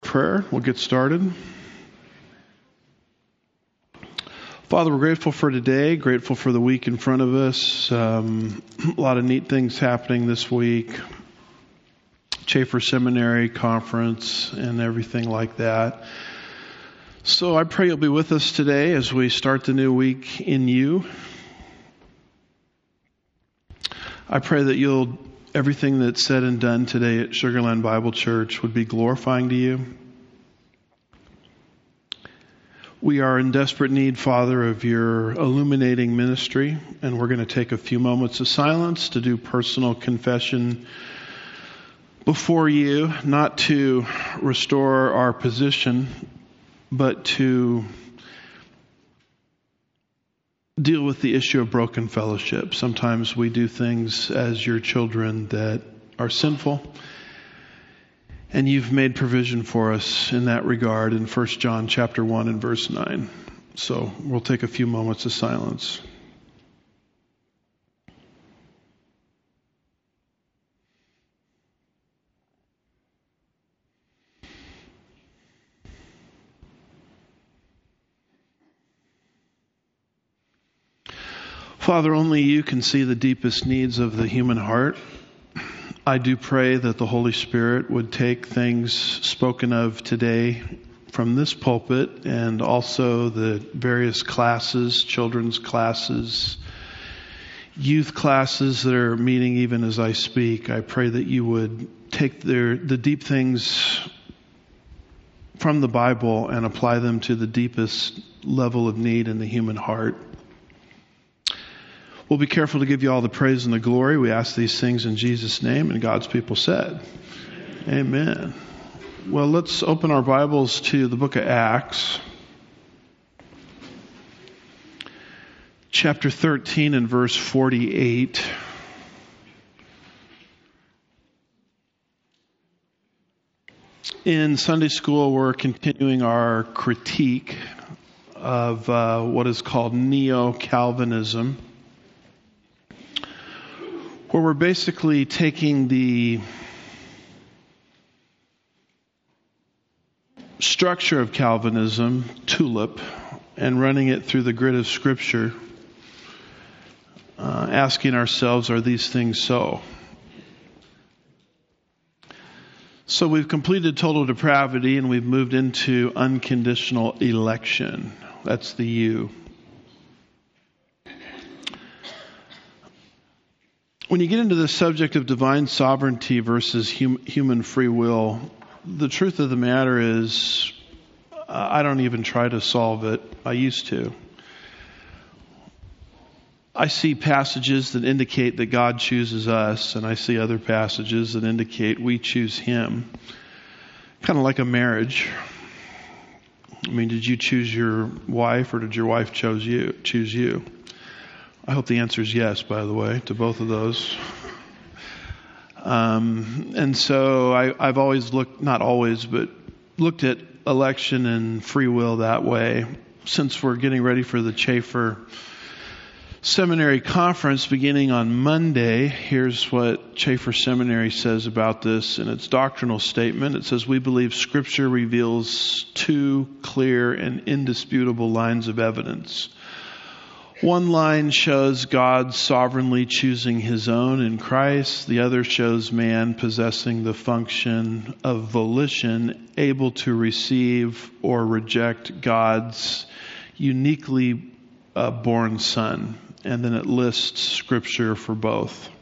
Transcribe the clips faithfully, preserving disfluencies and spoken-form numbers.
prayer. We'll get started. Father, we're grateful for today, grateful for the week in front of us. Um, a lot of neat things happening this week. Chafer Seminary Conference and everything like that. So I pray you'll be with us today as we start the new week in you. I pray that you'll, everything that's said and done today at Sugarland Bible Church would be glorifying to you. We are in desperate need, Father, of your illuminating ministry, and we're going to take a few moments of silence to do personal confession before you, not to restore our position, but to deal with the issue of broken fellowship. Sometimes we do things as your children that are sinful, and you've made provision for us in that regard in First John chapter one and verse nine. So we'll take a few moments of silence. Father, only you can see the deepest needs of the human heart. I do pray that the Holy Spirit would take things spoken of today from this pulpit and also the various classes, children's classes, youth classes that are meeting even as I speak. I pray that you would take their, the deep things from the Bible and apply them to the deepest level of need in the human heart. We'll be careful to give you all the praise and the glory. We ask these things in Jesus' name, and God's people said, Amen. Well, let's open our Bibles to the book of Acts, chapter thirteen and verse forty-eight. In Sunday school, we're continuing our critique of uh, what is called Neo-Calvinism, where we're basically taking the structure of Calvinism, tulip, and running it through the grid of Scripture, uh, asking ourselves, are these things so? So we've completed total depravity and we've moved into unconditional election. That's the U. When you get into the subject of divine sovereignty versus hum, human free will, the truth of the matter is, uh, I don't even try to solve it. I used to. I see passages that indicate that God chooses us, and I see other passages that indicate we choose Him. Kind of like a marriage. I mean, did you choose your wife, or did your wife choose you? Choose you? I hope the answer is yes, by the way, to both of those. Um, and so I, I've always looked, not always, but looked at election and free will that way. Since we're getting ready for the Chafer Seminary Conference beginning on Monday, here's what Chafer Seminary says about this in its doctrinal statement. It says, we believe Scripture reveals two clear and indisputable lines of evidence. One line shows God sovereignly choosing His own in Christ. The other shows man possessing the function of volition, able to receive or reject God's uniquely uh, born Son. And then it lists Scripture for both.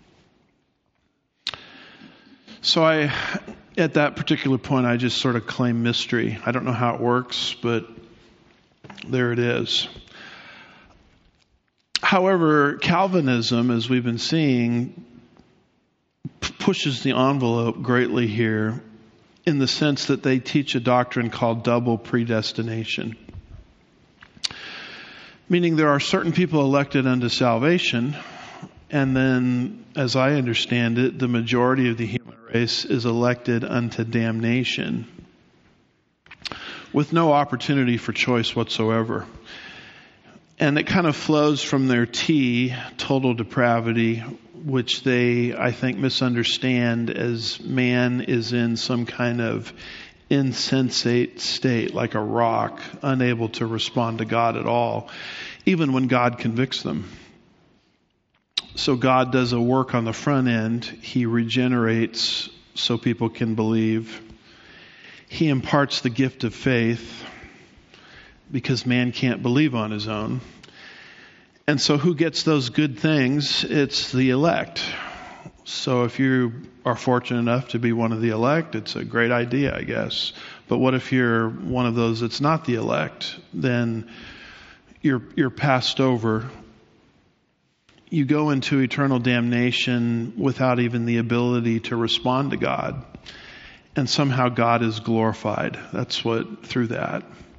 So I, at that particular point, I just sort of claim mystery. I don't know how it works, but there it is. However, Calvinism, as we've been seeing, p- pushes the envelope greatly here in the sense that they teach a doctrine called double predestination. Meaning there are certain people elected unto salvation, and then, as I understand it, the majority of the human race is elected unto damnation with no opportunity for choice whatsoever. And it kind of flows from their T, total depravity, which they, I think, misunderstand as man is in some kind of insensate state, like a rock, unable to respond to God at all, even when God convicts them. So God does a work on the front end. He regenerates so people can believe. He imparts the gift of faith because man can't believe on his own. And so who gets those good things? It's the elect. So if you are fortunate enough to be one of the elect, it's a great idea, I guess. But what if you're one of those that's not the elect? Then you're you're passed over. You go into eternal damnation without even the ability to respond to God. And somehow God is glorified. That's what, through that.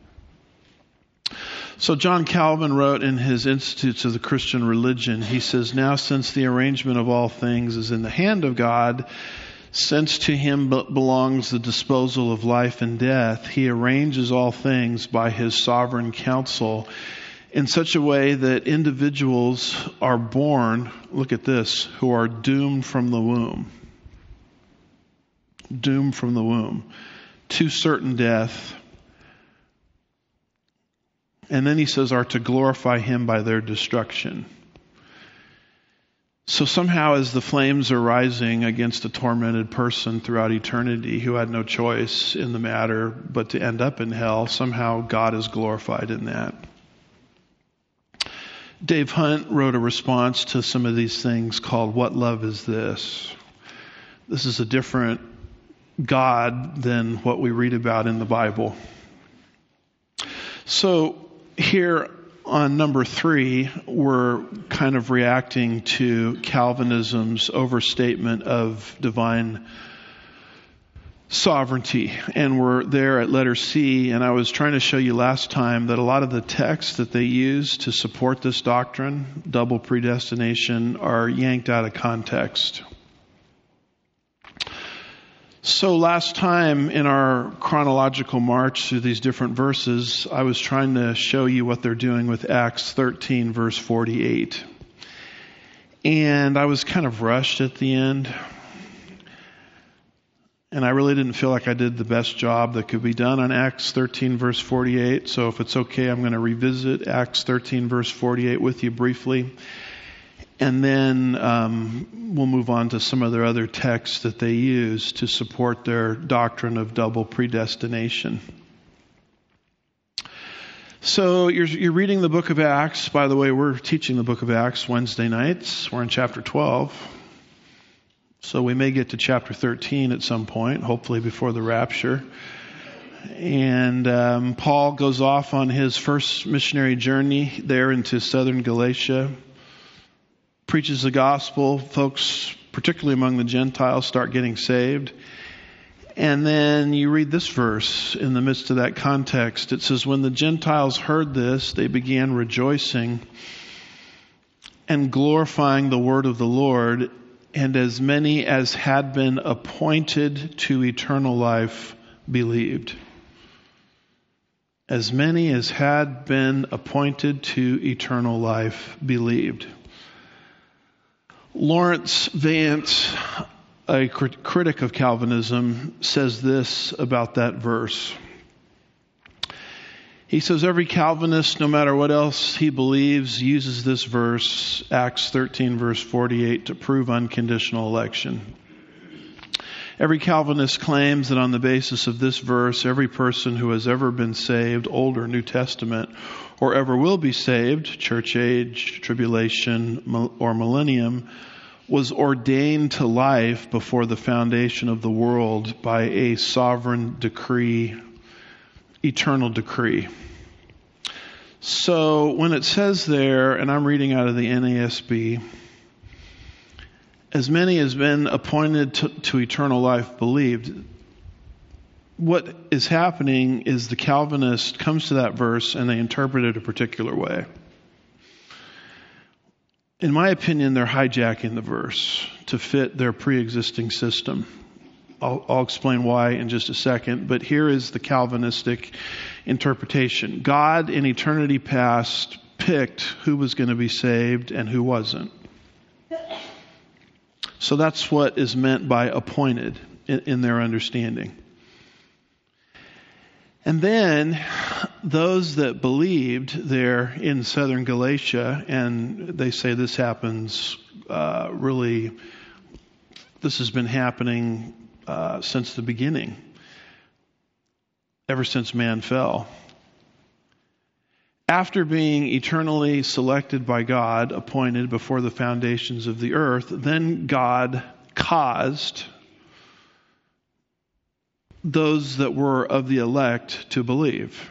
So John Calvin wrote in his Institutes of the Christian Religion, he says, "Now since the arrangement of all things is in the hand of God, since to him belongs the disposal of life and death, he arranges all things by his sovereign counsel in such a way that individuals are born," look at this, "who are doomed from the womb." Doomed from the womb to certain death. And then he says, are to glorify him by their destruction. So somehow as the flames are rising against a tormented person throughout eternity who had no choice in the matter but to end up in hell, somehow God is glorified in that. Dave Hunt wrote a response to some of these things called "What Love Is This?" This is a different God than what we read about in the Bible. So here on number three, we're kind of reacting to Calvinism's overstatement of divine sovereignty. And we're there at letter C, and I was trying to show you last time that a lot of the texts that they use to support this doctrine, double predestination, are yanked out of context. So last time in our chronological march through these different verses, I was trying to show you what they're doing with Acts thirteen, verse forty-eight. And I was kind of rushed at the end. And I really didn't feel like I did the best job that could be done on Acts thirteen, verse forty-eight. So if it's okay, I'm going to revisit Acts thirteen, verse forty-eight with you briefly. And then um, we'll move on to some of their other texts that they use to support their doctrine of double predestination. So you're, you're reading the book of Acts. By the way, we're teaching the book of Acts Wednesday nights. We're in chapter twelve. So we may get to chapter thirteen at some point, hopefully before the rapture. And um, Paul goes off on his first missionary journey there into southern Galatia. Preaches the gospel. Folks, particularly among the Gentiles, start getting saved. And then you read this verse in the midst of that context. It says, when the Gentiles heard this, they began rejoicing and glorifying the word of the Lord. And as many as had been appointed to eternal life believed. As many as had been appointed to eternal life believed. Lawrence Vance, a crit- critic of Calvinism, says this about that verse. He says every Calvinist, no matter what else he believes, uses this verse, Acts thirteen, verse forty-eight, to prove unconditional election. Every Calvinist claims that on the basis of this verse, every person who has ever been saved, Old or New Testament, or ever will be saved, church age, tribulation, or millennium, was ordained to life before the foundation of the world by a sovereign decree, eternal decree. So when it says there, and I'm reading out of the N A S B, as many as been appointed to, to eternal life believed, what is happening is the Calvinist comes to that verse and they interpret it a particular way. In my opinion, they're hijacking the verse to fit their pre-existing system. I'll, I'll explain why in just a second, but here is the Calvinistic interpretation. God in eternity past picked who was going to be saved and who wasn't. So that's what is meant by appointed in, in their understanding. And then those that believed there in southern Galatia, and they say this happens uh, really, this has been happening uh, since the beginning, ever since man fell. After being eternally selected by God, appointed before the foundations of the earth, then God caused those that were of the elect to believe.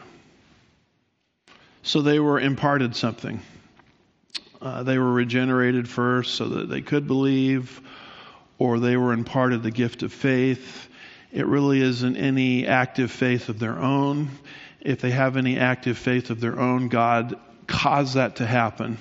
So they were imparted something. Uh, they were regenerated first so that they could believe, or they were imparted the gift of faith. It really isn't any active faith of their own. If they have any active faith of their own, God caused that to happen.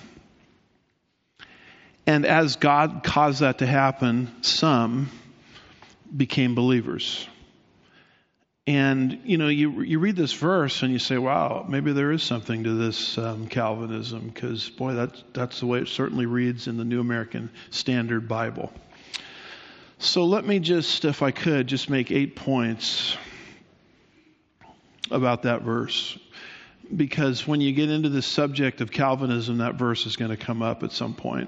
And as God caused that to happen, some became believers. And, you know, you you read this verse and you say, wow, maybe there is something to this um, Calvinism, because, boy, that's, that's the way it certainly reads in the New American Standard Bible. So let me just, if I could, just make eight points about that verse. Because when you get into the subject of Calvinism, that verse is going to come up at some point.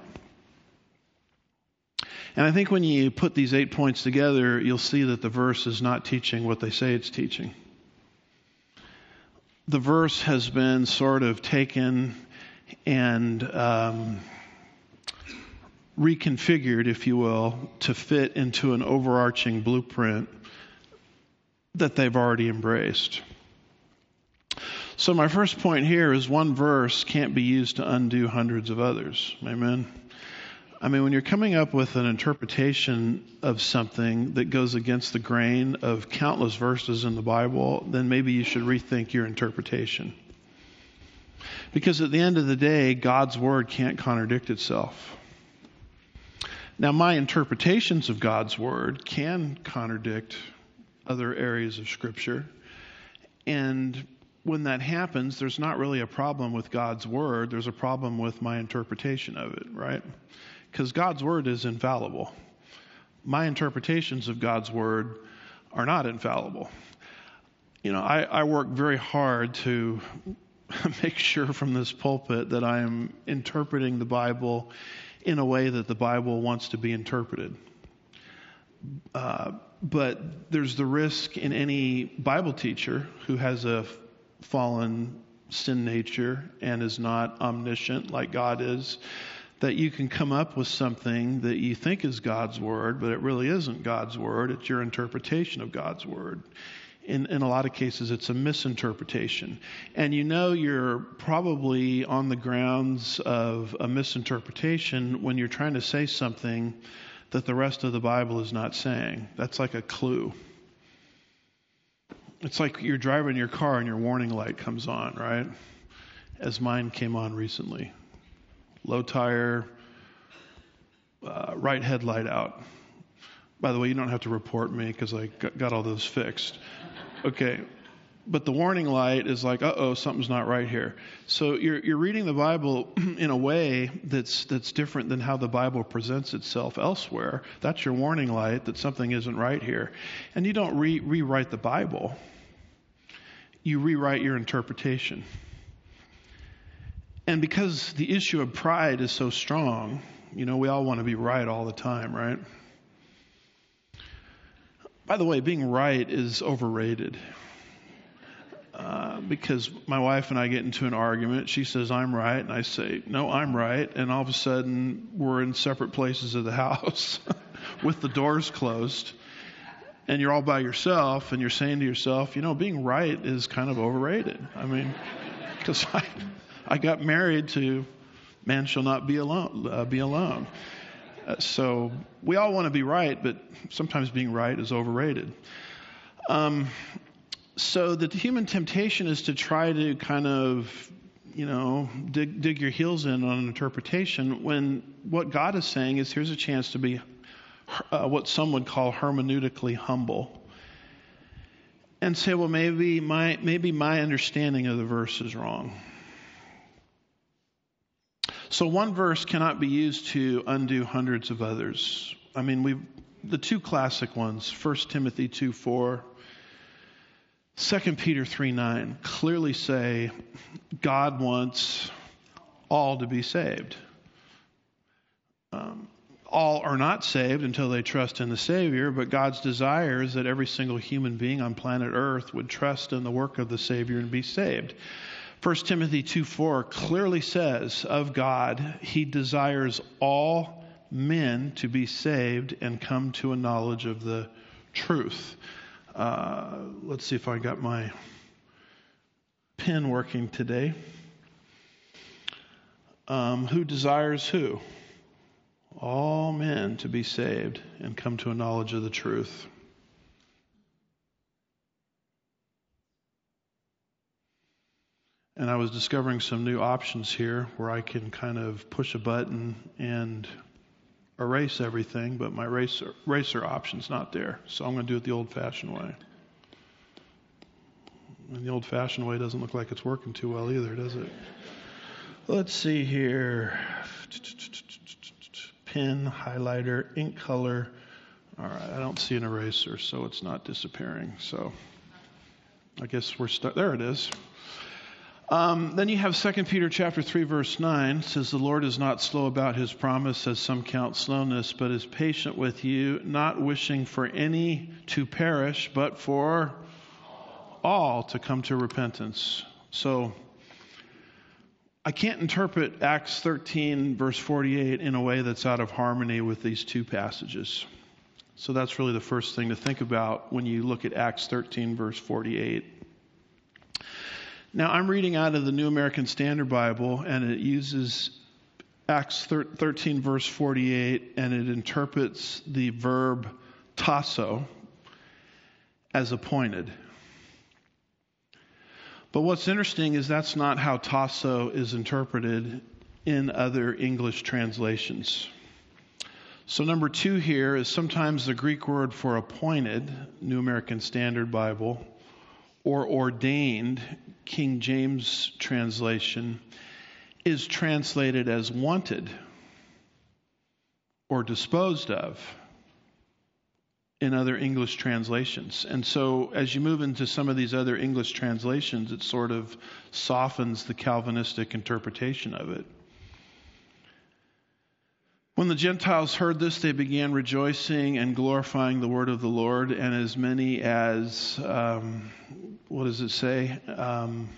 And I think when you put these eight points together, you'll see that the verse is not teaching what they say it's teaching. The verse has been sort of taken and um, reconfigured, if you will, to fit into an overarching blueprint that they've already embraced. So my first point here is one verse can't be used to undo hundreds of others. Amen? I mean, when you're coming up with an interpretation of something that goes against the grain of countless verses in the Bible, then maybe you should rethink your interpretation. Because at the end of the day, God's Word can't contradict itself. Now, my interpretations of God's Word can contradict other areas of Scripture. And when that happens, there's not really a problem with God's Word. There's a problem with my interpretation of it, right? Because God's Word is infallible. My interpretations of God's Word are not infallible. You know, I, I work very hard to make sure from this pulpit that I am interpreting the Bible in a way that the Bible wants to be interpreted. Uh, but there's the risk in any Bible teacher who has a fallen sin nature and is not omniscient like God is, that you can come up with something that you think is God's Word, but it really isn't God's Word. It's your interpretation of God's Word. In, in a lot of cases, it's a misinterpretation. And you know you're probably on the grounds of a misinterpretation when you're trying to say something that the rest of the Bible is not saying. That's like a clue. It's like you're driving your car and your warning light comes on, right? As mine came on recently. Low tire, uh, right headlight out. By the way, you don't have to report me because I got all those fixed. Okay. But the warning light is like, uh-oh, something's not right here. So you're you're reading the Bible in a way that's that's different than how the Bible presents itself elsewhere. That's your warning light that something isn't right here. And you don't re- rewrite the Bible. You rewrite your interpretation. And because the issue of pride is so strong, you know, we all want to be right all the time, right? By the way, being right is overrated. Uh, because my wife and I get into an argument. She says, I'm right. And I say, no, I'm right. And all of a sudden, we're in separate places of the house with the doors closed. And you're all by yourself. And you're saying to yourself, you know, being right is kind of overrated. I mean, because I... I got married to man shall not be alone. Uh, be alone. Uh, so we all want to be right, but sometimes being right is overrated. Um, so the human temptation is to try to kind of, you know, dig, dig your heels in on an interpretation when what God is saying is here's a chance to be uh, what some would call hermeneutically humble. And say, well, maybe my maybe my understanding of the verse is wrong. So one verse cannot be used to undo hundreds of others. I mean, we the two classic ones, First Timothy two four, Second Peter three nine clearly say God wants all to be saved. Um, all are not saved until they trust in the Savior, but God's desire is that every single human being on planet Earth would trust in the work of the Savior and be saved. First Timothy two four clearly says of God, He desires all men to be saved and come to a knowledge of the truth. Uh, let's see if I got my pen working today. Um, who desires who? All men to be saved and come to a knowledge of the truth. And I was discovering some new options here where I can kind of push a button and erase everything, but my eraser, eraser option's not there. So I'm going to do it the old-fashioned way. And the old-fashioned way doesn't look like it's working too well either, does it? Let's see here. Pen, highlighter, ink color. All right, I don't see an eraser, so it's not disappearing. So I guess we're stuck. There it is. Um, then you have Second Peter chapter three, verse nine. It says, the Lord is not slow about His promise, as some count slowness, but is patient with you, not wishing for any to perish, but for all to come to repentance. So I can't interpret Acts thirteen, verse forty-eight in a way that's out of harmony with these two passages. So that's really the first thing to think about when you look at Acts thirteen, verse forty-eight. Now, I'm reading out of the New American Standard Bible, and it uses Acts thirteen, verse forty-eight, and it interprets the verb tasso as appointed. But what's interesting is that's not how tasso is interpreted in other English translations. So number two here is sometimes the Greek word for appointed, New American Standard Bible, or ordained, King James translation, is translated as wanted or disposed of in other English translations. And so as you move into some of these other English translations, it sort of softens the Calvinistic interpretation of it. When the Gentiles heard this, they began rejoicing and glorifying the word of the Lord, and as many as, um, what does it say? Um,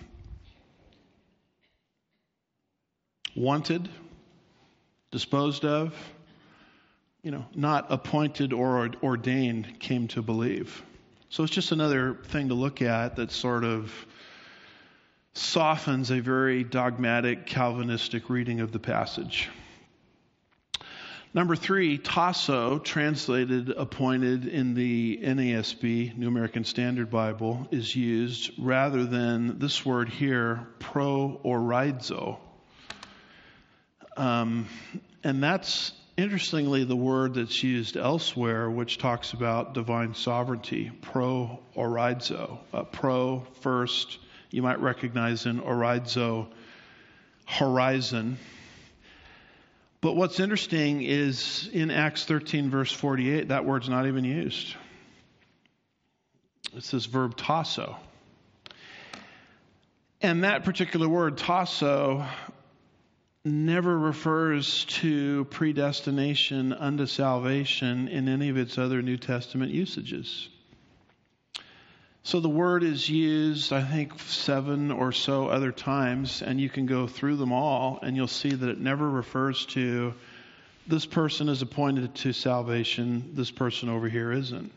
wanted, disposed of, you know, not appointed or ordained came to believe. So it's just another thing to look at that sort of softens a very dogmatic Calvinistic reading of the passage. Number three, tasso, translated appointed in the N A S B, New American Standard Bible, is used rather than this word here, pro-orizo. Um, and that's interestingly the word that's used elsewhere, which talks about divine sovereignty, pro-orizo. Uh, pro, first, you might recognize in orizo, horizon. But what's interesting is in Acts thirteen, verse forty-eight, that word's not even used. It's this verb tasso. And that particular word, tasso, never refers to predestination unto salvation in any of its other New Testament usages. So the word is used, I think, seven or so other times, and you can go through them all, and you'll see that it never refers to this person is appointed to salvation, this person over here isn't.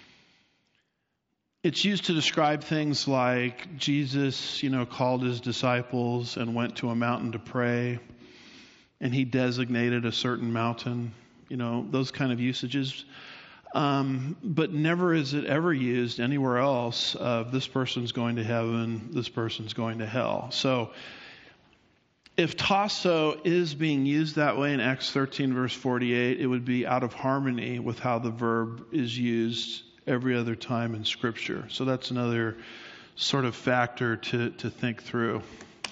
It's used to describe things like Jesus, you know, called his disciples and went to a mountain to pray, and he designated a certain mountain, you know, those kind of usages. Um, but never is it ever used anywhere else of this person's going to heaven, this person's going to hell. So if tasso is being used that way in Acts thirteen, verse forty-eight, it would be out of harmony with how the verb is used every other time in Scripture. So that's another sort of factor to, to think through.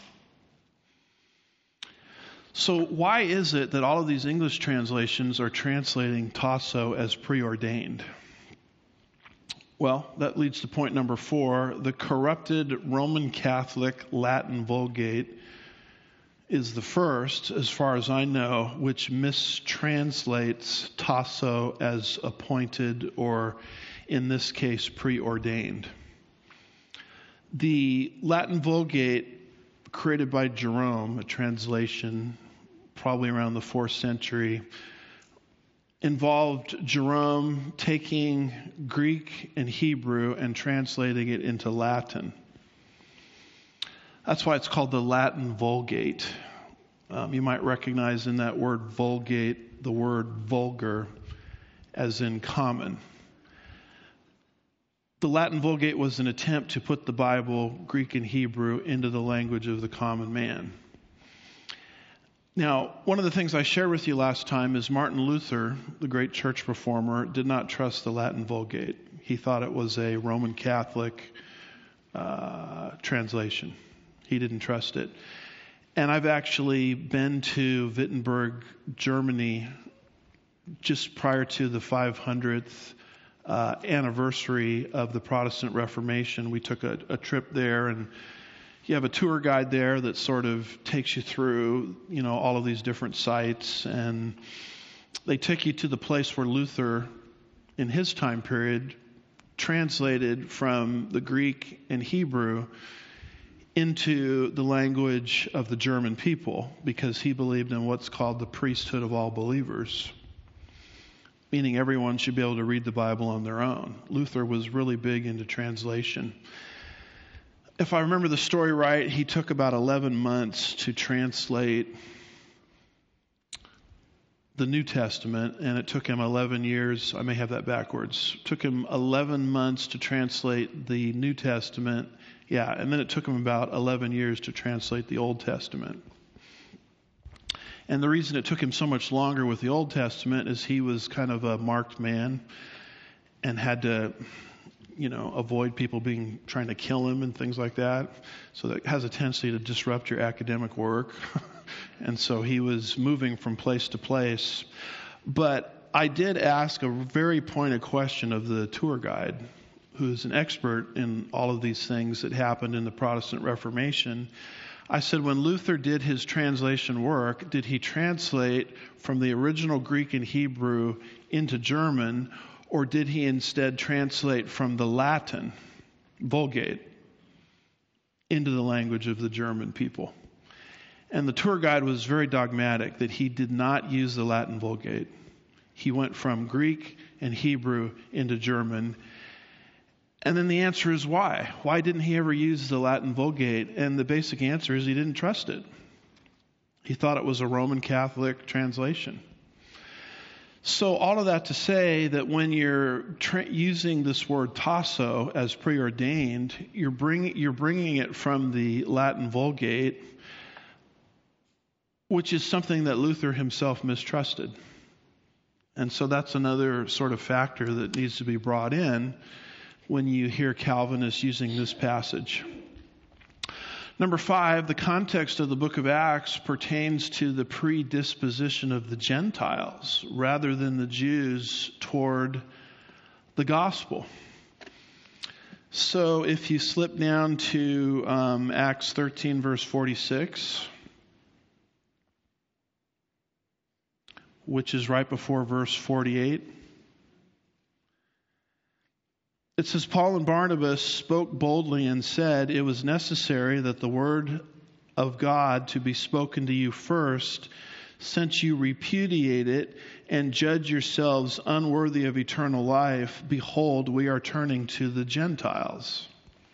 So why is it that all of these English translations are translating tasso as preordained? Well, that leads to point number four. The corrupted Roman Catholic Latin Vulgate is the first, as far as I know, which mistranslates tasso as appointed, or in this case, preordained. The Latin Vulgate, created by Jerome, a translation probably around the fourth century, involved Jerome taking Greek and Hebrew and translating it into Latin. That's why it's called the Latin Vulgate. Um, you might recognize in that word Vulgate the word vulgar, as in common. The Latin Vulgate was an attempt to put the Bible, Greek and Hebrew, into the language of the common man. Now, one of the things I shared with you last time is Martin Luther, the great church reformer, did not trust the Latin Vulgate. He thought it was a Roman Catholic uh, translation. He didn't trust it. And I've actually been to Wittenberg, Germany, just prior to the five hundredth uh, anniversary of the Protestant Reformation. We took a, a trip there, and you have a tour guide there that sort of takes you through, you know, all of these different sites, and they take you to the place where Luther, in his time period, translated from the Greek and Hebrew into the language of the German people, because he believed in what's called the priesthood of all believers, meaning everyone should be able to read the Bible on their own. Luther was really big into translation. If I remember the story right, he took about eleven months to translate the New Testament, and it took him eleven years. I may have that backwards. It took him eleven months to translate the New Testament. Yeah, and then it took him about eleven years to translate the Old Testament. And the reason it took him so much longer with the Old Testament is he was kind of a marked man and had to, you know, avoid people being trying to kill him and things like that. So that has a tendency to disrupt your academic work. And so he was moving from place to place. But I did ask a very pointed question of the tour guide, who's an expert in all of these things that happened in the Protestant Reformation. I said, when Luther did his translation work, did he translate from the original Greek and Hebrew into German, or did he instead translate from the Latin Vulgate into the language of the German people? And the tour guide was very dogmatic that he did not use the Latin Vulgate. He went from Greek and Hebrew into German. And then the answer is why? Why didn't he ever use the Latin Vulgate? And the basic answer is he didn't trust it. He thought it was a Roman Catholic translation. So all of that to say that when you're tra- using this word tasso as preordained, you're, bring, you're bringing it from the Latin Vulgate, which is something that Luther himself mistrusted. And so that's another sort of factor that needs to be brought in when you hear Calvinists using this passage. Number five, the context of the book of Acts pertains to the predisposition of the Gentiles rather than the Jews toward the gospel. So if you slip down to um, Acts thirteen, verse forty-six, which is right before verse forty-eight, it says, Paul and Barnabas spoke boldly and said, it was necessary that the word of God to be spoken to you first, since you repudiate it and judge yourselves unworthy of eternal life. Behold, we are turning to the Gentiles.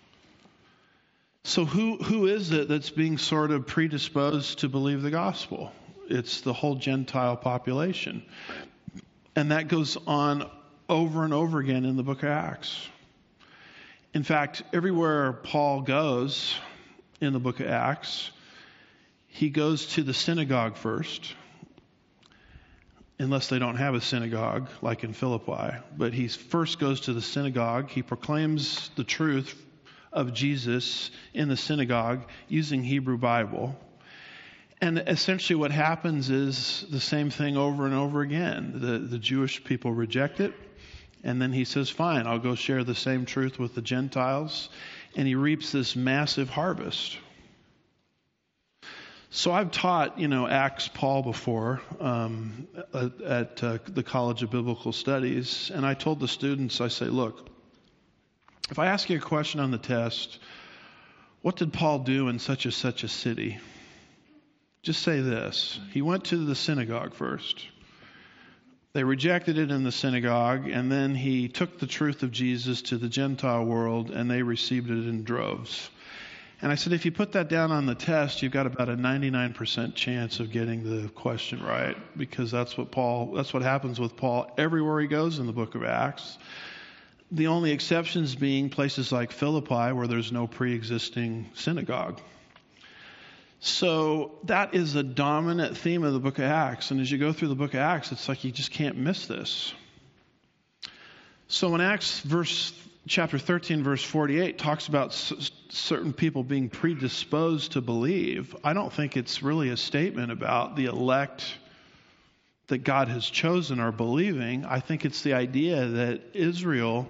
So who who is it that's being sort of predisposed to believe the gospel? It's the whole Gentile population. And that goes on over and over again in the book of Acts. In fact, everywhere Paul goes in the book of Acts, he goes to the synagogue first, unless they don't have a synagogue like in Philippi. But he first goes to the synagogue. He proclaims the truth of Jesus in the synagogue using Hebrew Bible. And essentially what happens is the same thing over and over again. The, the Jewish people reject it, And then he says, fine, I'll go share the same truth with the Gentiles. And he reaps this massive harvest. So I've taught, you know, Acts Paul before um, at, at uh, the College of Biblical Studies. And I told the students, I say, look, if I ask you a question on the test, what did Paul do in such and such a city? Just say this. He went to the synagogue first. They rejected it in the synagogue, and then he took the truth of Jesus to the Gentile world, and they received it in droves. And I said, if you put that down on the test, you've got about a ninety-nine percent chance of getting the question right, because that's what Paul, that's what happens with Paul everywhere he goes in the book of Acts. The only exceptions being places like Philippi, where there's no pre-existing synagogue. So that is a dominant theme of the book of Acts. And as you go through the book of Acts, it's like you just can't miss this. So in Acts verse chapter thirteen, verse forty-eight, talks about s- certain people being predisposed to believe. I don't think it's really a statement about the elect that God has chosen are believing. I think it's the idea that Israel,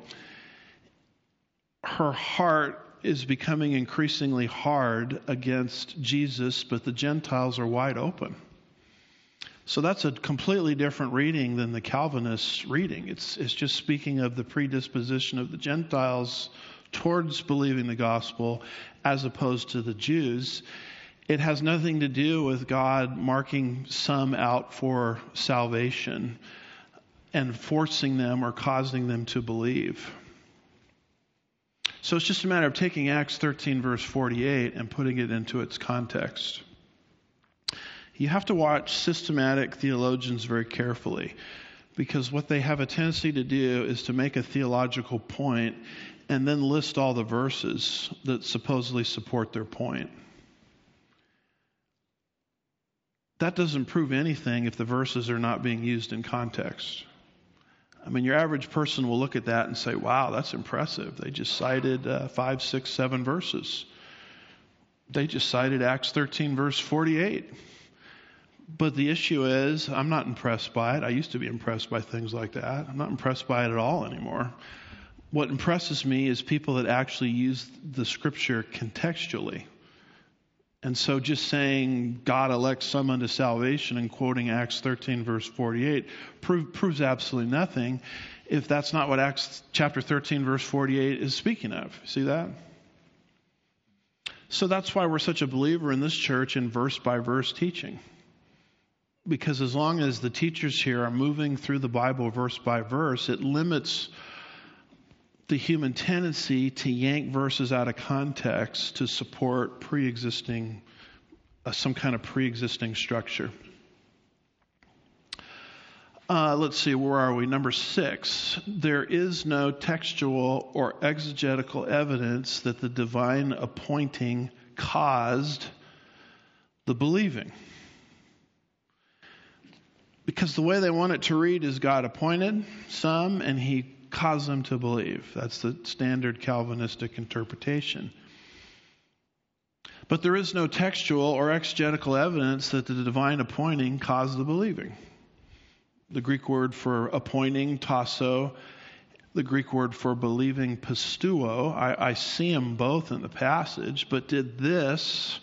her heart is becoming increasingly hard against Jesus, but the Gentiles are wide open. So that's a completely different reading than the Calvinist reading. It's it's just speaking of the predisposition of the Gentiles towards believing the gospel as opposed to the Jews. It has nothing to do with God marking some out for salvation and forcing them or causing them to believe. So it's just a matter of taking Acts thirteen, verse forty-eight, and putting it into its context. You have to watch systematic theologians very carefully, because what they have a tendency to do is to make a theological point and then list all the verses that supposedly support their point. That doesn't prove anything if the verses are not being used in context. I mean, your average person will look at that and say, wow, that's impressive. They just cited uh, five, six, seven verses. They just cited Acts thirteen, verse forty-eight. But the issue is, I'm not impressed by it. I used to be impressed by things like that. I'm not impressed by it at all anymore. What impresses me is people that actually use the scripture contextually. And so just saying God elects some unto salvation and quoting Acts thirteen, verse forty-eight prove, proves absolutely nothing if that's not what Acts chapter thirteen, verse forty-eight is speaking of. See that? So that's why we're such a believer in this church in verse by verse teaching. Because as long as the teachers here are moving through the Bible verse by verse, it limits the human tendency to yank verses out of context to support pre-existing, uh, some kind of pre-existing structure. Uh, let's see, where are we? Number six. There is no textual or exegetical evidence that the divine appointing caused the believing. Because the way they want it to read is God appointed some and he caused them to believe. That's the standard Calvinistic interpretation. But there is no textual or exegetical evidence that the divine appointing caused the believing. The Greek word for appointing, tasso, the Greek word for believing, pisteuo, I, I see them both in the passage, but did this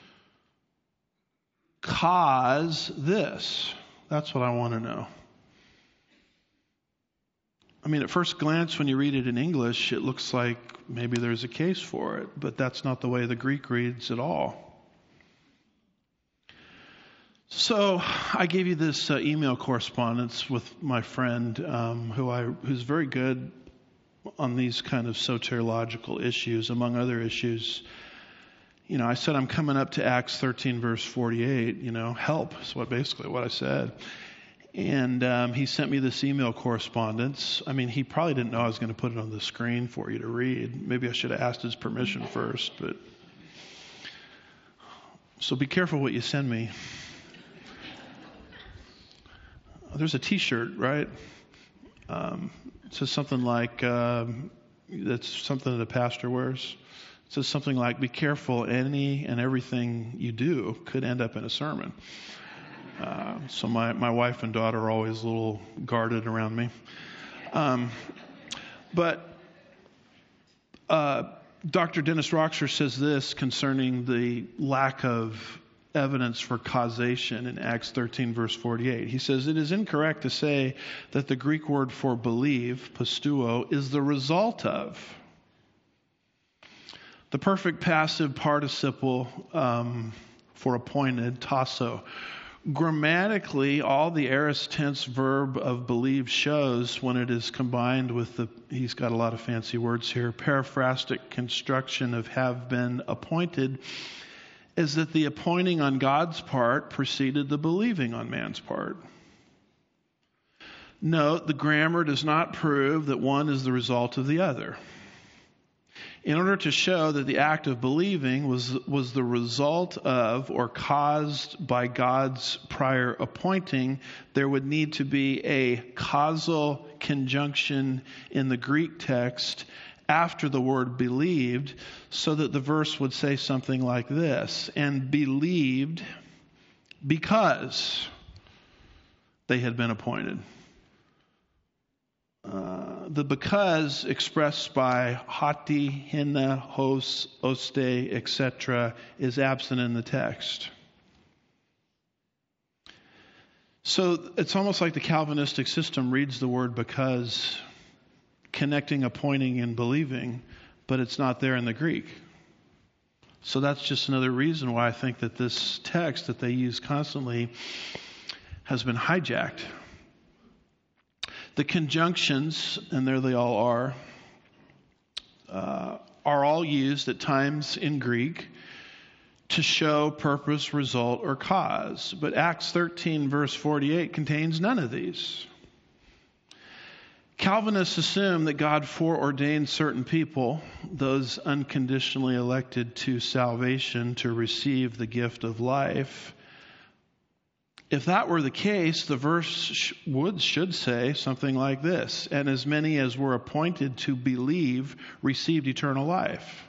cause this? That's what I want to know. I mean, at first glance, when you read it in English, it looks like maybe there's a case for it, but that's not the way the Greek reads at all. So I gave you this uh, email correspondence with my friend um, who I who's very good on these kind of soteriological issues, among other issues. You know, I said I'm coming up to Acts thirteen, verse forty-eight. You know, help is what basically what I said. And um, he sent me this email correspondence. I mean, he probably didn't know I was going to put it on the screen for you to read. Maybe I should have asked his permission first. But so be careful what you send me. There's a T-shirt, right? Um, it says something like, um, that's something that a pastor wears. It says something like, be careful, any and everything you do could end up in a sermon. Uh, so my, my wife and daughter are always a little guarded around me. Um, but uh, Doctor Dennis Roxer says this concerning the lack of evidence for causation in Acts thirteen, verse forty-eight. He says, it is incorrect to say that the Greek word for believe, pisteuo, is the result of. The perfect passive participle um, for appointed, tasso. Grammatically, all the aorist tense verb of believe shows when it is combined with the, he's got a lot of fancy words here, periphrastic construction of have been appointed, is that the appointing on God's part preceded the believing on man's part. Note, the grammar does not prove that one is the result of the other. In order to show that the act of believing was, was the result of or caused by God's prior appointing, there would need to be a causal conjunction in the Greek text after the word believed, so that the verse would say something like this, and believed because they had been appointed. Uh, the because expressed by hati, hina, hos, oste, et cetera is absent in the text. So it's almost like the Calvinistic system reads the word because, connecting appointing and believing, but it's not there in the Greek. So that's just another reason why I think that this text that they use constantly has been hijacked. The conjunctions, and there they all are, uh, are all used at times in Greek to show purpose, result, or cause. But Acts thirteen, verse forty-eight contains none of these. Calvinists assume that God foreordained certain people, those unconditionally elected to salvation, to receive the gift of life. If that were the case, the verse would should say something like this, and as many as were appointed to believe received eternal life.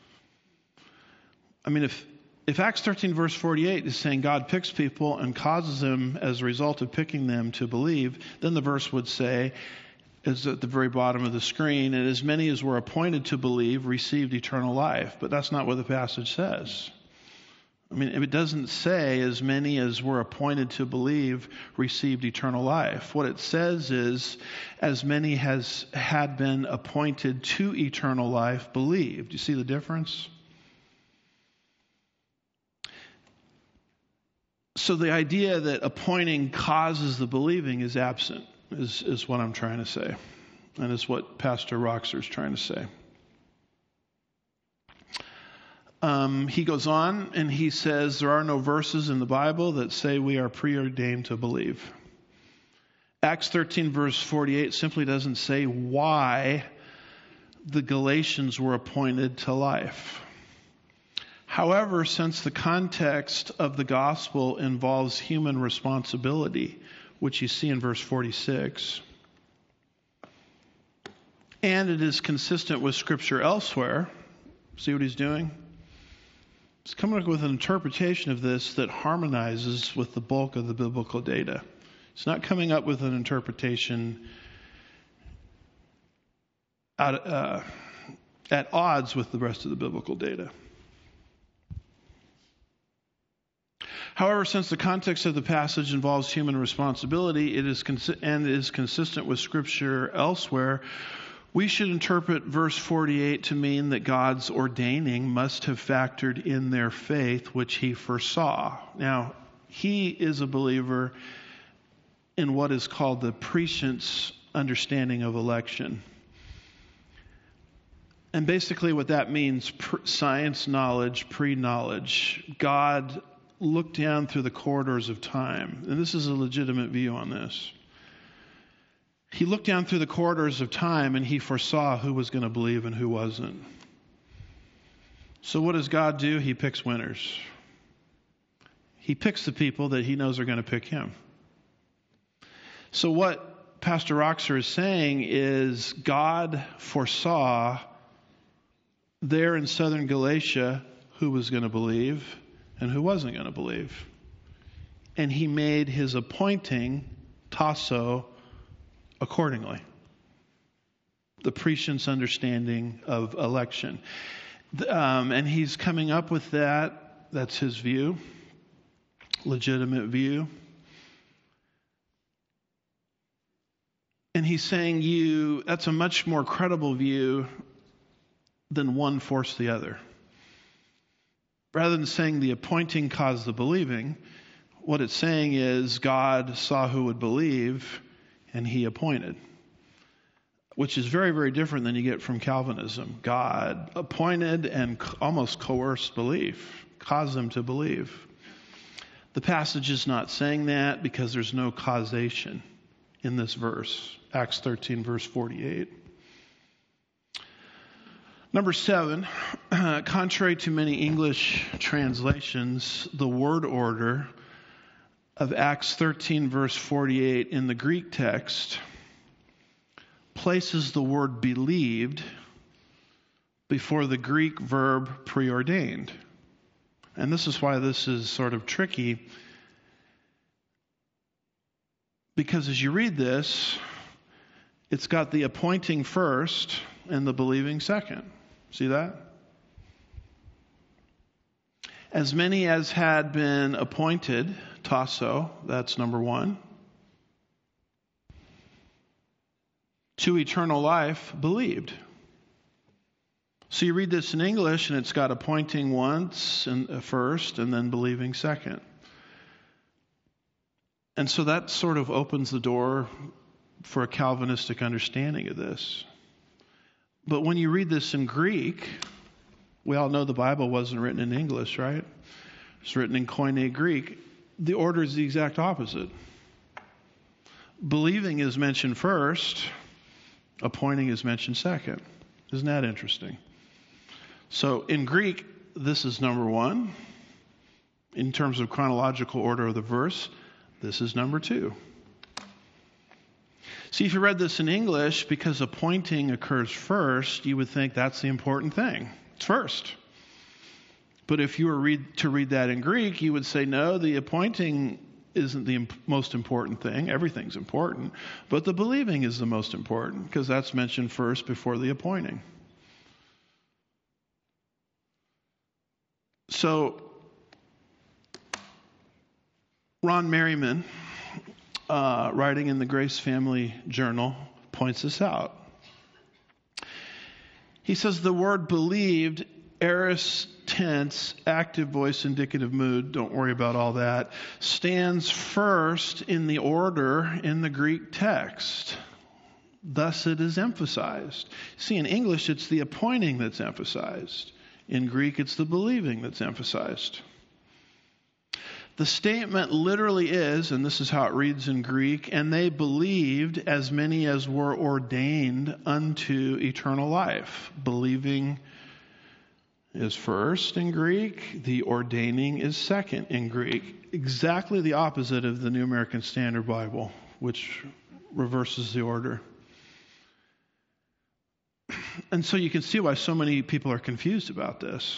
I mean, if if Acts thirteen verse forty-eight is saying God picks people and causes them as a result of picking them to believe, then the verse would say, is at the very bottom of the screen, and as many as were appointed to believe received eternal life. But that's not what the passage says. I mean, it doesn't say as many as were appointed to believe received eternal life. What it says is as many as had been appointed to eternal life believed. You see the difference? So the idea that appointing causes the believing is absent, is, is what I'm trying to say. And is what Pastor Roxer is trying to say. Um, he goes on and he says there are no verses in the Bible that say we are preordained to believe. Acts thirteen verse forty-eight simply doesn't say why the Galatians were appointed to life. However, since the context of the gospel involves human responsibility, which you see in verse forty-six, and it is consistent with Scripture elsewhere, see what he's doing? He's coming up with an interpretation of this that harmonizes with the bulk of the biblical data. It's not coming up with an interpretation at, uh, at odds with the rest of the biblical data. However, since the context of the passage involves human responsibility, it is consi- and is consistent with Scripture elsewhere, we should interpret verse forty-eight to mean that God's ordaining must have factored in their faith, which he foresaw. Now, he is a believer in what is called the prescience understanding of election. And basically what that means, science knowledge, pre-knowledge. God looked down through the corridors of time. And this is a legitimate view on this. He looked down through the corridors of time and he foresaw who was going to believe and who wasn't. So what does God do? He picks winners. He picks the people that he knows are going to pick him. So what Pastor Roxer is saying is God foresaw there in southern Galatia who was going to believe and who wasn't going to believe. And he made his appointing, tasso, accordingly. the prescience understanding of election. Um, and he's coming up with that. That's his view, legitimate view. And he's saying you, that's a much more credible view than one forced the other. Rather than saying the appointing caused the believing, what it's saying is God saw who would believe and he appointed. Which is very, very different than you get from Calvinism. God appointed and almost coerced belief, caused them to believe. The passage is not saying that because there's no causation in this verse. Acts thirteen, verse forty-eight. Number seven, contrary to many English translations, the word order of Acts thirteen, verse forty-eight in the Greek text places the word believed before the Greek verb preordained. And this is why this is sort of tricky, because as you read this, it's got the appointing first and the believing second. See that? As many as had been appointed, tasso, that's number one, to eternal life, believed. So you read this in English and it's got appointing once and first and then believing second. And so that sort of opens the door for a Calvinistic understanding of this. But when you read this in Greek, we all know the Bible wasn't written in English, right? It's written in Koine Greek. The order is the exact opposite. Believing is mentioned first, appointing is mentioned second. Isn't that interesting? So in Greek, this is number one. In terms of chronological order of the verse, this is number two. See, if you read this in English, because appointing occurs first, you would think that's the important thing. It's first. But if you were read, to read that in Greek, you would say, no, the appointing isn't the imp- most important thing. Everything's important. But the believing is the most important, because that's mentioned first before the appointing. So, Ron Merriman, uh, writing in the Grace Family Journal, points this out. He says the word believed, aorist tense, active voice, indicative mood, don't worry about all that, stands first in the order in the Greek text. Thus it is emphasized. See, in English it's the appointing that's emphasized. In Greek it's the believing that's emphasized. The statement literally is, and this is how it reads in Greek, and they believed as many as were ordained unto eternal life. Believing is first in Greek. The ordaining is second in Greek. Exactly the opposite of the New American Standard Bible, which reverses the order. And so you can see why so many people are confused about this.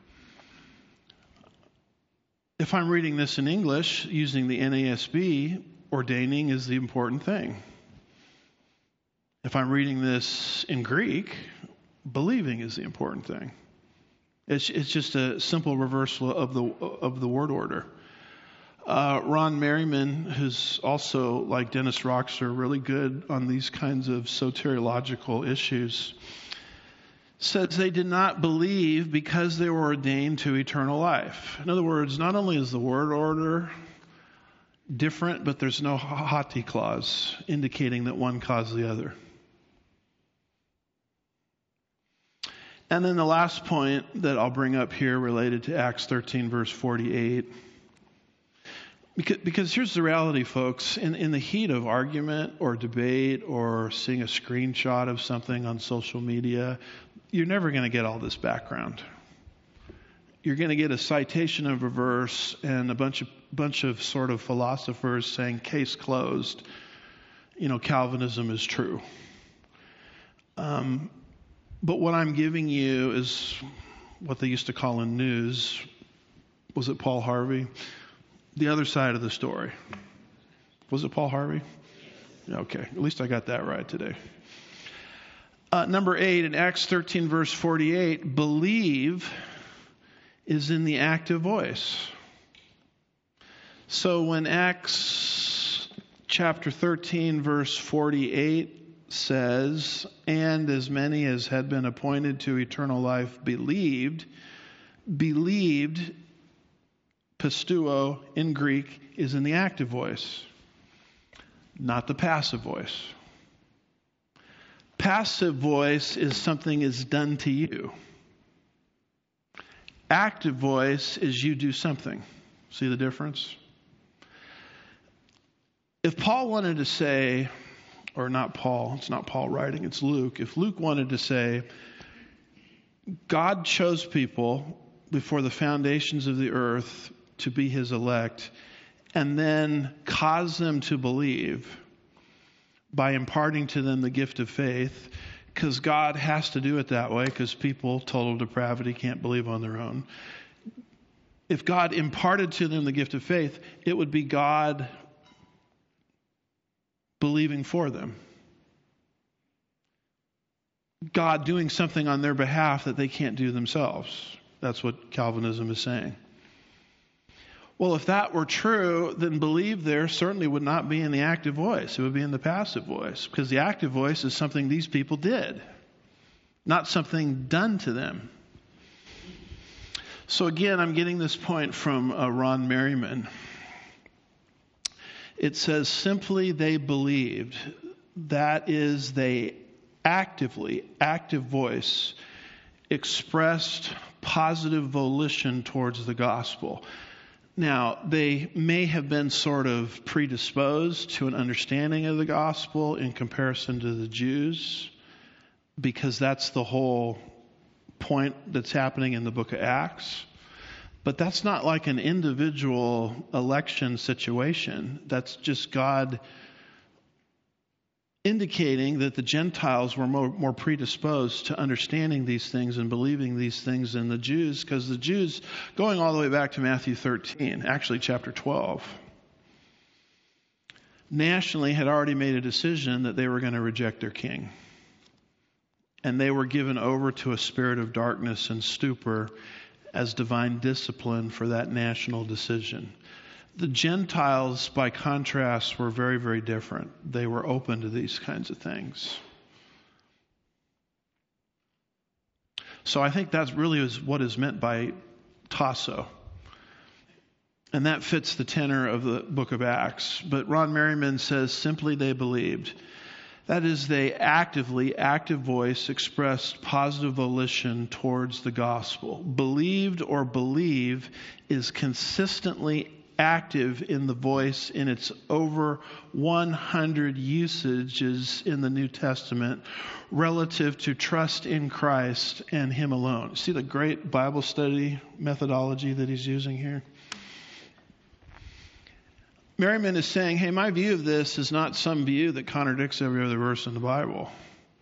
If I'm reading this in English, using the N A S B, ordaining is the important thing. If I'm reading this in Greek, believing is the important thing. It's, it's just a simple reversal of the of the word order. Uh, Ron Merriman, who's also, like Dennis Roxer, really good on these kinds of soteriological issues, says they did not believe because they were ordained to eternal life. In other words, not only is the word order different, but there's no hoti clause indicating that one caused the other. And then the last point that I'll bring up here related to Acts thirteen, verse forty-eight. Because, because here's the reality, folks. In, in the heat of argument or debate or seeing a screenshot of something on social media, you're never going to get all this background. You're going to get a citation of a verse and a bunch of bunch of sort of philosophers saying, case closed. You know, Calvinism is true. Um, but what I'm giving you is what they used to call in news. Was it Paul Harvey? The other side of the story. Was it Paul Harvey? Okay, at least I got that right today. Uh, number eight, in Acts thirteen, verse forty-eight, believe is in the active voice. So when Acts chapter thirteen, verse forty-eight says, and as many as had been appointed to eternal life believed, believed, pisteuo in Greek, is in the active voice, not the passive voice. Passive voice is something is done to you. Active voice is you do something. See the difference? If Paul wanted to say, or not Paul, it's not Paul writing, it's Luke. If Luke wanted to say, God chose people before the foundations of the earth to be his elect, and then caused them to believe by imparting to them the gift of faith, because God has to do it that way, because people, total depravity, can't believe on their own. If God imparted to them the gift of faith, it would be God believing for them. God doing something on their behalf that they can't do themselves. That's what Calvinism is saying. Well, if that were true, then believe there certainly would not be in the active voice. It would be in the passive voice, because the active voice is something these people did, not something done to them. So again, I'm getting this point from uh, Ron Merriman. It says, simply they believed. That is, they actively, active voice, expressed positive volition towards the gospel. Now, they may have been sort of predisposed to an understanding of the gospel in comparison to the Jews, because that's the whole point that's happening in the book of Acts. But that's not like an individual election situation. That's just God indicating that the Gentiles were more, more predisposed to understanding these things and believing these things than the Jews, because the Jews, going all the way back to Matthew thirteen, actually chapter twelve, nationally had already made a decision that they were going to reject their king. And they were given over to a spirit of darkness and stupor as divine discipline for that national decision. The Gentiles, by contrast, were very, very different. They were open to these kinds of things. So I think that's really is what is meant by tasso. And that fits the tenor of the book of Acts. But Ron Merriman says, simply they believed. That is, they actively, active voice, expressed positive volition towards the gospel. Believed or believe is consistently active in the voice in its over one hundred usages in the New Testament relative to trust in Christ and Him alone. See the great Bible study methodology that he's using here? Merriman is saying, hey, my view of this is not some view that contradicts every other verse in the Bible.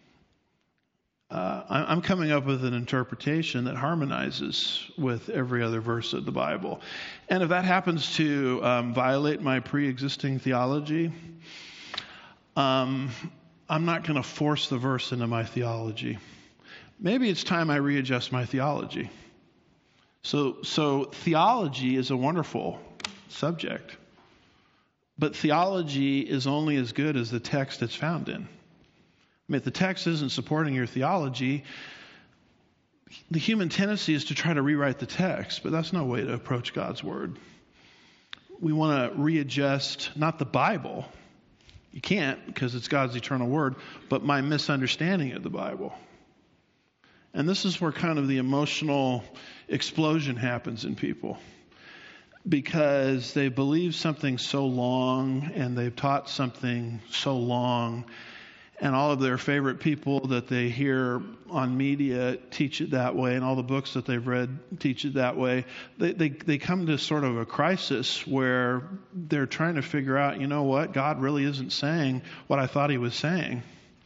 Uh, I'm coming up with an interpretation that harmonizes with every other verse of the Bible. And if that happens to um, violate my pre-existing theology, um, I'm not going to force the verse into my theology. Maybe it's time I readjust my theology. So, so theology is a wonderful subject. But theology is only as good as the text it's found in. I mean, if the text isn't supporting your theology, the human tendency is to try to rewrite the text, but that's no way to approach God's Word. We want to readjust, not the Bible. You can't, because it's God's eternal Word, but my misunderstanding of the Bible. And this is where kind of the emotional explosion happens in people. Because they believe something so long, and they've taught something so long, and all of their favorite people that they hear on media teach it that way, and all the books that they've read teach it that way. They, they, they come to sort of a crisis where they're trying to figure out, you know what, God really isn't saying what I thought He was saying.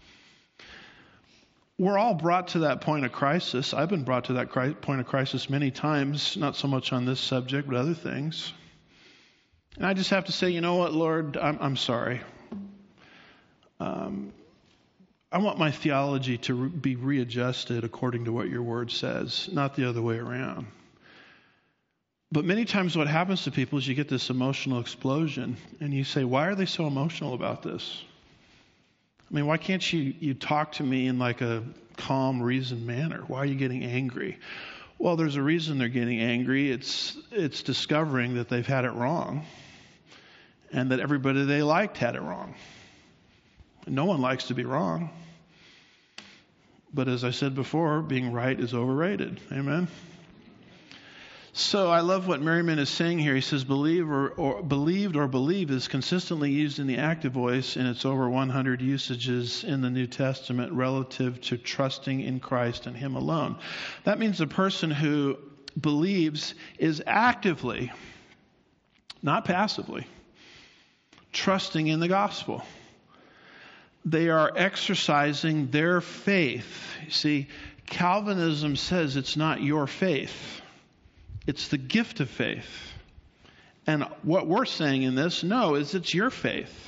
We're all brought to that point of crisis. I've been brought to that cri- point of crisis many times, not so much on this subject, but other things. And I just have to say, you know what, Lord, I'm, I'm sorry. Um, I want my theology to re- be readjusted according to what your word says, not the other way around. But many times what happens to people is you get this emotional explosion and you say, why are they so emotional about this? I mean, why can't you, you talk to me in like a calm, reasoned manner? Why are you getting angry? Well, there's a reason they're getting angry. It's, it's discovering that they've had it wrong and that everybody they liked had it wrong. No one likes to be wrong. But as I said before, being right is overrated. Amen? So I love what Merriman is saying here. He says, believe or, or believed or believe is consistently used in the active voice in its over one hundred usages in the New Testament relative to trusting in Christ and Him alone. That means the person who believes is actively, not passively, trusting in the gospel. They are exercising their faith. You see, Calvinism says it's not your faith. It's the gift of faith. And what we're saying in this, no, is it's your faith.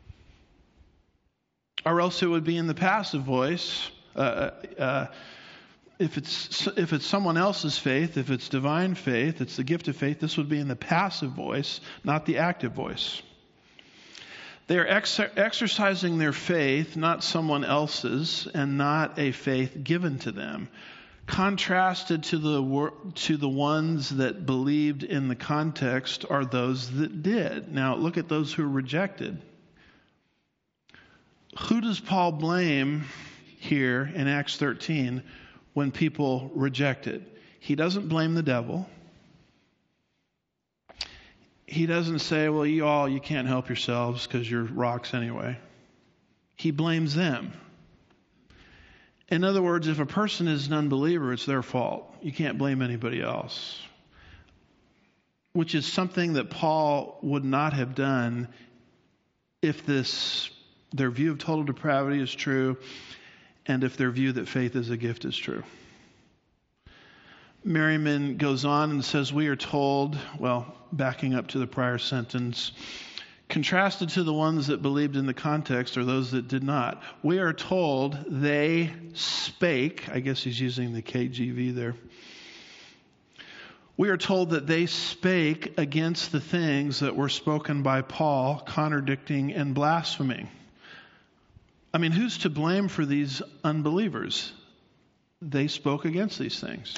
Or else it would be in the passive voice. Uh, uh, if it's if it's someone else's faith, if it's divine faith, it's the gift of faith, this would be in the passive voice, not the active voice. They are ex- exercising their faith, not someone else's, and not a faith given to them. Contrasted to the to the ones that believed in the context are those that did. Now look at those who rejected. Who does Paul blame here in Acts thirteen when people rejected? He doesn't blame the devil. He doesn't say, well, you all, you can't help yourselves because you're rocks anyway. He blames them. In other words, if a person is an unbeliever, it's their fault. You can't blame anybody else. Which is something that Paul would not have done if this their view of total depravity is true and if their view that faith is a gift is true. Merriman goes on and says, we are told, well, backing up to the prior sentence, contrasted to the ones that believed in the context or those that did not. We are told they spake, I guess he's using the K J V there. We are told that they spake against the things that were spoken by Paul, contradicting and blaspheming. I mean, who's to blame for these unbelievers? They spoke against these things.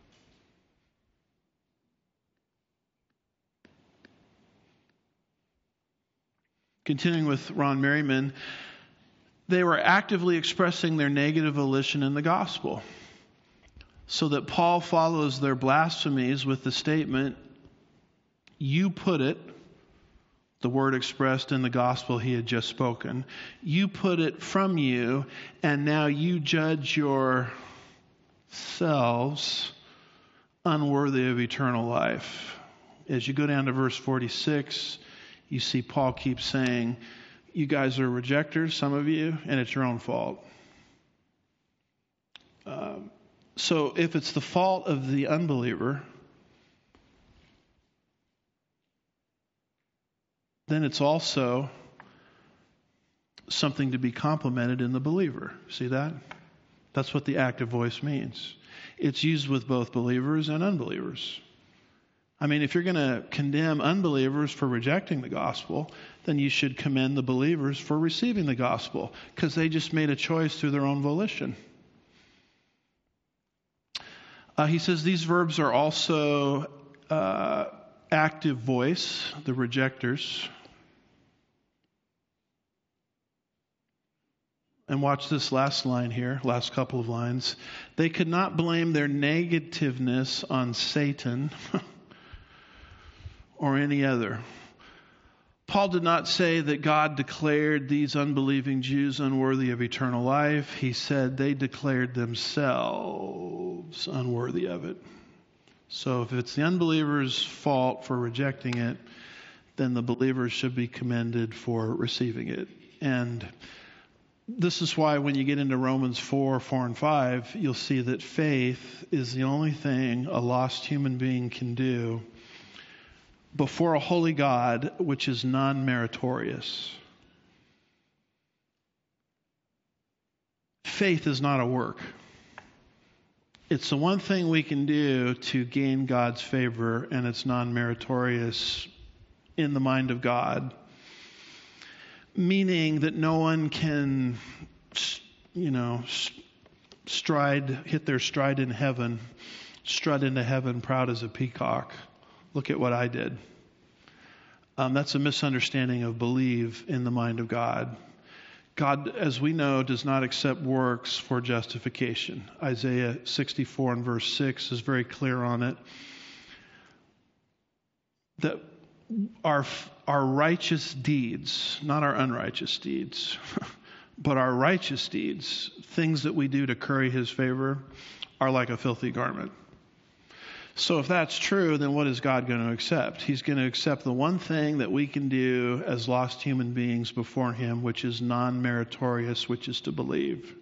Continuing with Ron Merriman, they were actively expressing their negative volition in the gospel. So that Paul follows their blasphemies with the statement, you put it, the word expressed in the gospel he had just spoken, you put it from you, and now you judge yourselves unworthy of eternal life. As you go down to verse forty-six, you see Paul keeps saying, you guys are rejectors, some of you, and it's your own fault. Um, so if it's the fault of the unbeliever, then it's also something to be complimented in the believer. See that? That's what the active voice means. It's used with both believers and unbelievers. I mean, if you're going to condemn unbelievers for rejecting the gospel, then you should commend the believers for receiving the gospel, because they just made a choice through their own volition. Uh, he says these verbs are also uh, active voice, the rejectors. And watch this last line here, last couple of lines. They could not blame their negativeness on Satan or any other. Paul did not say that God declared these unbelieving Jews unworthy of eternal life. He said they declared themselves unworthy of it. So if it's the unbeliever's fault for rejecting it, then the believers should be commended for receiving it. And this is why when you get into Romans four, four and five, you'll see that faith is the only thing a lost human being can do before a holy God, which is non-meritorious. faith is not a work. It's the one thing we can do to gain God's favor, and it's non-meritorious in the mind of God. Meaning that no one can, you know, stride, hit their stride in heaven, strut into heaven proud as a peacock. Look at what I did. Um, that's a misunderstanding of believe in the mind of God. God, as we know, does not accept works for justification. Isaiah sixty-four and verse six is very clear on it. That our, our righteous deeds, not our unrighteous deeds, but our righteous deeds, things that we do to curry His favor, are like a filthy garment. So if that's true, then what is God going to accept? He's going to accept the one thing that we can do as lost human beings before Him, which is non-meritorious, which is to believe.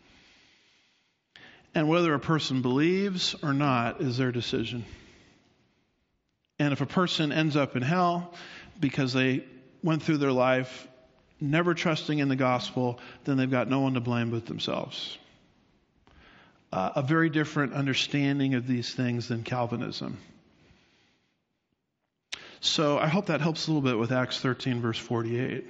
And whether a person believes or not is their decision. And if a person ends up in hell because they went through their life never trusting in the gospel, then they've got no one to blame but themselves. Uh, a very different understanding of these things than Calvinism. So I hope that helps a little bit with Acts thirteen, verse forty-eight.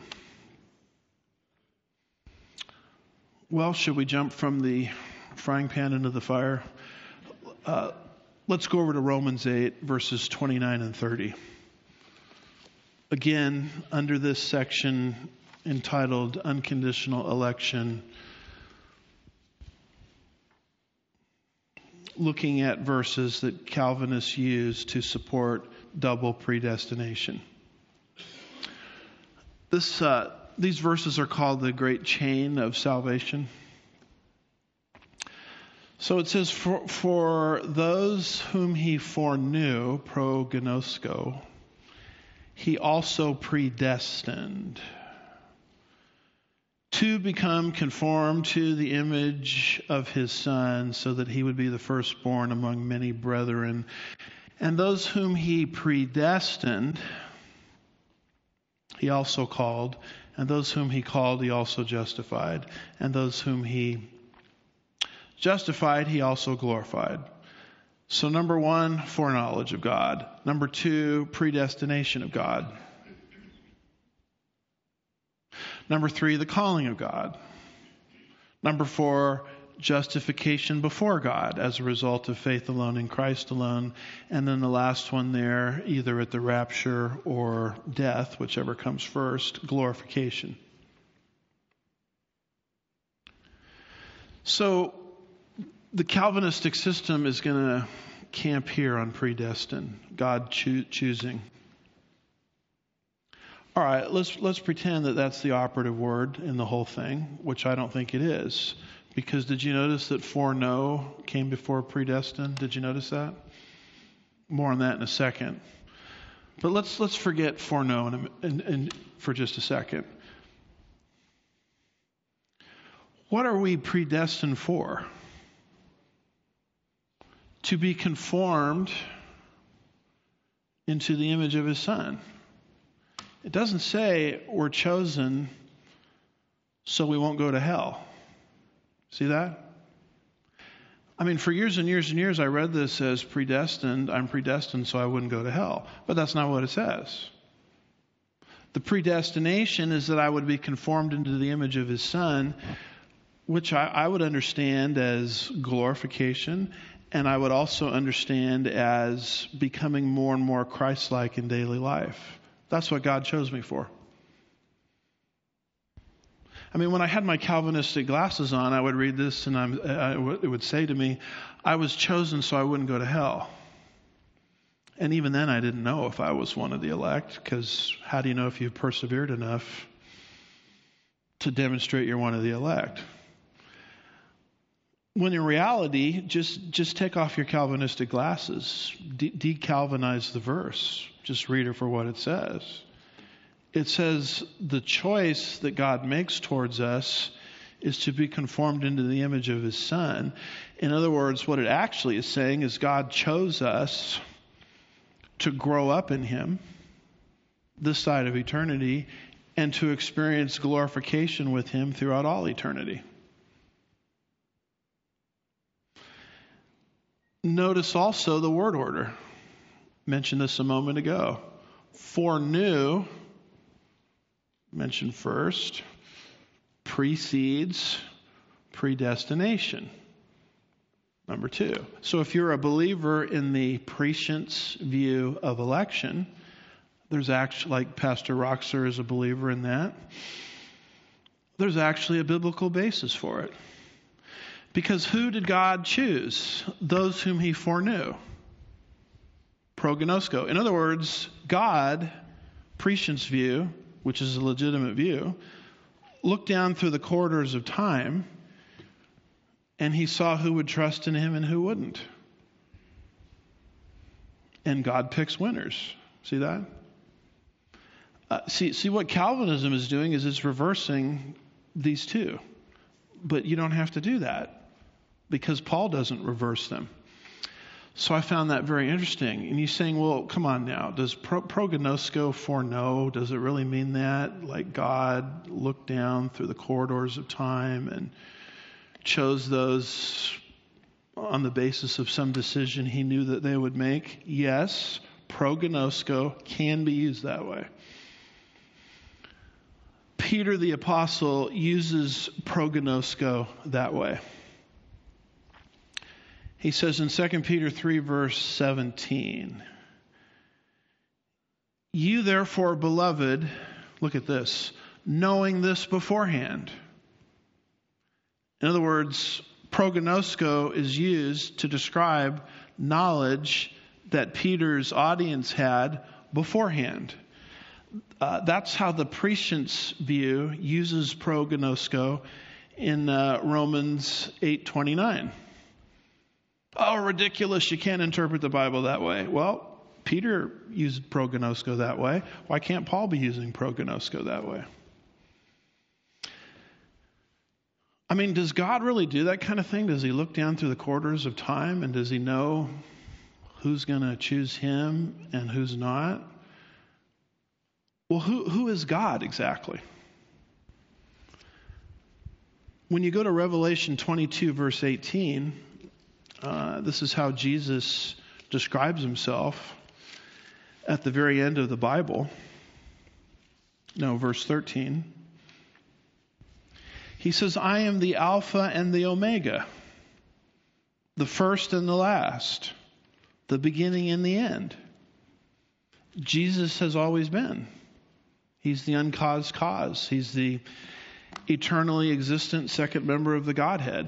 Well, should we jump from the frying pan into the fire? Uh, let's go over to Romans eight, verses twenty-nine and thirty. Again, under this section entitled Unconditional Election, looking at verses that Calvinists use to support double predestination. This, uh, these verses are called the Great Chain of Salvation. So it says, for, for those whom He foreknew, prognosko, He also predestined to become conformed to the image of His Son, so that He would be the firstborn among many brethren. And those whom He predestined, He also called. And those whom He called, He also justified. And those whom He justified, He also glorified. So number one, foreknowledge of God. Number two, predestination of God. Number three, the calling of God. Number four, justification before God as a result of faith alone in Christ alone. And then the last one there, either at the rapture or death, whichever comes first, glorification. So the Calvinistic system is going to camp here on predestined, God choo- choosing. All right, let's let's pretend that that's the operative word in the whole thing, which I don't think it is. Because did you notice that foreknow came before predestined? Did you notice that? More on that in a second. But let's let's forget foreknow in, in, in, for just a second. What are we predestined for? To be conformed into the image of His Son. It doesn't say we're chosen so we won't go to hell. See that? I mean, for years and years and years, I read this as predestined. I'm predestined so I wouldn't go to hell. But that's not what it says. The predestination is that I would be conformed into the image of His Son, which I, I would understand as glorification, and I would also understand as becoming more and more Christ-like in daily life. That's what God chose me for. I mean, when I had my Calvinistic glasses on, I would read this and I'm, I w- it would say to me, I was chosen so I wouldn't go to hell. And even then I didn't know if I was one of the elect, because how do you know if you've persevered enough to demonstrate you're one of the elect? When in reality, just, just take off your Calvinistic glasses, de- de-Calvinize the verse. Just read it for what it says. It says the choice that God makes towards us is to be conformed into the image of His Son. In other words, what it actually is saying is God chose us to grow up in Him this side of eternity and to experience glorification with Him throughout all eternity. Notice also the word order. Mentioned this a moment ago. Foreknew, mentioned first, precedes predestination. Number two. So if you're a believer in the prescience view of election, there's actually, like Pastor Roxer is a believer in that, there's actually a biblical basis for it. Because who did God choose? Those whom he foreknew. Prognosko. In other words, God, prescience view, which is a legitimate view, looked down through the corridors of time and he saw who would trust in him and who wouldn't. And God picks winners. See that? Uh, see, see what Calvinism is doing is it's reversing these two. But you don't have to do that because Paul doesn't reverse them. So I found that very interesting. And you're saying, well, come on now. Does pro- prognosko foreknow? Does it really mean that? Like God looked down through the corridors of time and chose those on the basis of some decision he knew that they would make? Yes, prognosko can be used that way. Peter the Apostle uses prognosko that way. He says in Second Peter three, verse seventeen, you therefore, beloved, look at this, knowing this beforehand. In other words, prognosko is used to describe knowledge that Peter's audience had beforehand. Uh, that's how the prescience view uses prognosko in uh, Romans eight twenty-nine. Oh, ridiculous. You can't interpret the Bible that way. Well, Peter used prognosko that way. Why can't Paul be using prognosko that way? I mean, does God really do that kind of thing? Does he look down through the corridors of time and does he know who's going to choose him and who's not? Well, who who is God exactly? When you go to Revelation twenty-two, verse eighteen, uh, this is how Jesus describes himself at the very end of the Bible. No, verse thirteen. He says, I am the Alpha and the Omega, the first and the last, the beginning and the end. Jesus has always been. He's the uncaused cause. He's the eternally existent second member of the Godhead.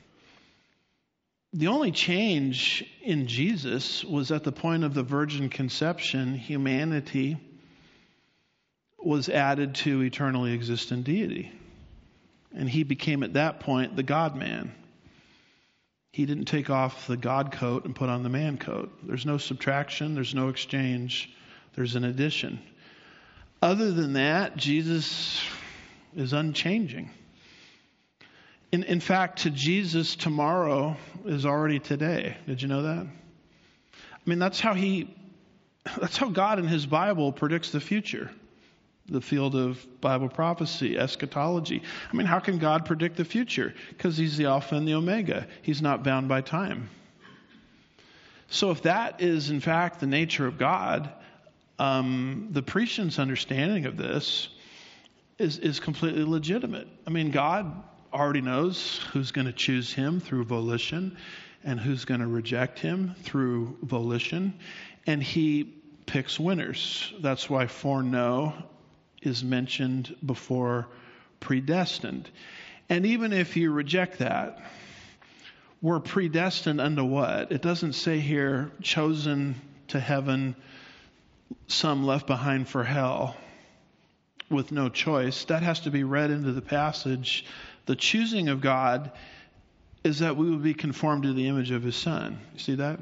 The only change in Jesus was at the point of the virgin conception, humanity was added to eternally existent deity. And he became at that point the God-man. He didn't take off the God coat and put on the man coat. There's no subtraction. There's no exchange. There's an addition. Other than that, Jesus is unchanging. In, in fact, to Jesus, tomorrow is already today. Did you know that? I mean, that's how he, that's how God in his Bible predicts the future. The field of Bible prophecy, eschatology. I mean, how can God predict the future? Because he's the Alpha and the Omega. He's not bound by time. So if that is in fact the nature of God, um, the prescience understanding of this is, is completely legitimate. I mean, God already knows who's going to choose him through volition and who's going to reject him through volition. And he picks winners. That's why foreknow is mentioned before predestined. And even if you reject that, we're predestined unto what? It doesn't say here, chosen to heaven, some left behind for hell with no choice. That has to be read into the passage. The choosing of God is that we will be conformed to the image of his Son. You see that?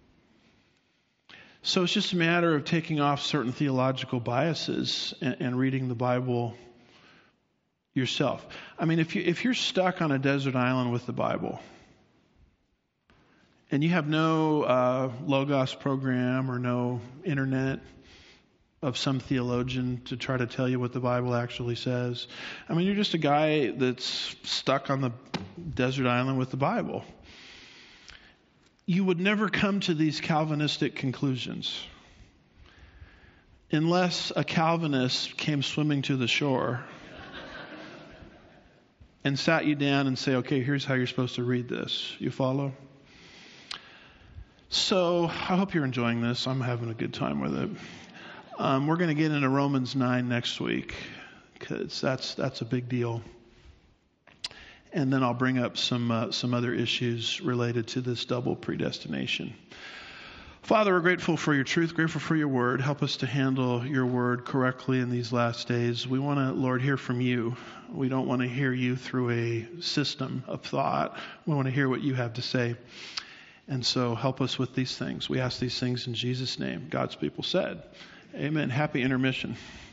So it's just a matter of taking off certain theological biases and, and reading the Bible yourself. I mean, if you if you're stuck on a desert island with the Bible and you have no uh, Logos program or no internet of some theologian to try to tell you what the Bible actually says, I mean, you're just a guy that's stuck on the desert island with the Bible. you would never come to these Calvinistic conclusions unless a Calvinist came swimming to the shore and sat you down and say, okay, here's how you're supposed to read this. You follow? So I hope you're enjoying this. I'm having a good time with it. Um, we're going to get into Romans nine next week because that's that's a big deal. And then I'll bring up some uh, some other issues related to this double predestination. Father, we're grateful for your truth, grateful for your word. Help us to handle your word correctly in these last days. We want to, Lord, hear from you. We don't want to hear you through a system of thought. We want to hear what you have to say. And so help us with these things. We ask these things in Jesus' name. God's people said, amen. Happy intermission.